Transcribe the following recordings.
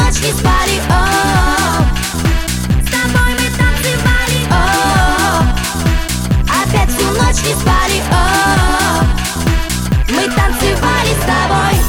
ночь не спали, о, с тобой мы танцевали, о, опять всю ночь не спали, о, мы танцевали с тобой.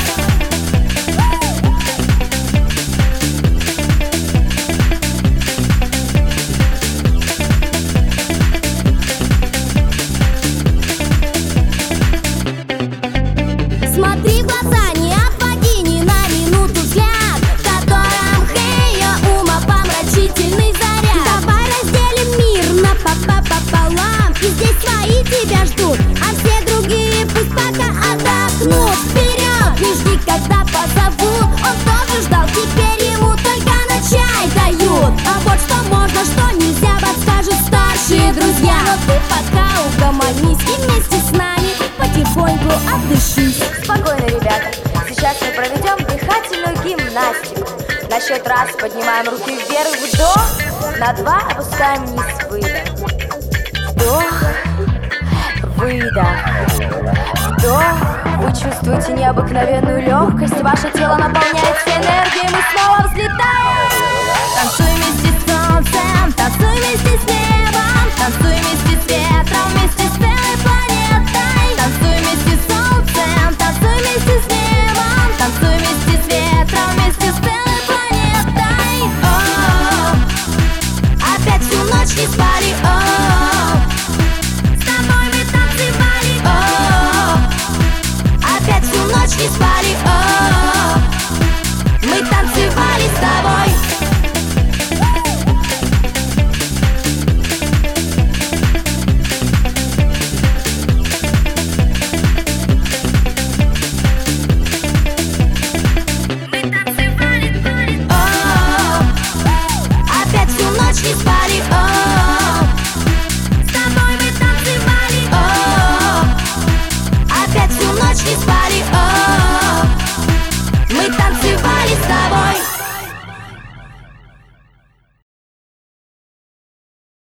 Смотри в глаза, не отводи ни на минуту взгляд, в котором умопомрачительный заряд. Давай разделим мир на пополам, и здесь свои тебя ждут, а все другие пусть пока отдохнут. Вперед, не жди, когда позовут, он тоже ждал, теперь ему только на чай дают. А вот что можно, что нельзя, подскажут старшие друзья. Но ты пока угомонись и вместе с нами потихоньку отдышись. Спокойно, ребята, сейчас мы проведем дыхательную гимнастику. На счет раз поднимаем руки вверх, вдох, на 2 опускаем вниз, выдох. Вдох, выдох, вдох. Вы чувствуете необыкновенную легкость, ваше тело наполняется энергией, мы снова взлетаем. Танцуй вместе с солнцем, танцуй вместе с небом, танцуй вместе с ветром, вместе с целой планетой. Танцуй вместе с солнцем, танцуй вместе с небом, танцуй вместе с ветром, вместе с целой планетой. О, опять всю ночь не спали, о, с тобой мы танцевали, о, опять всю ночь не спали, о.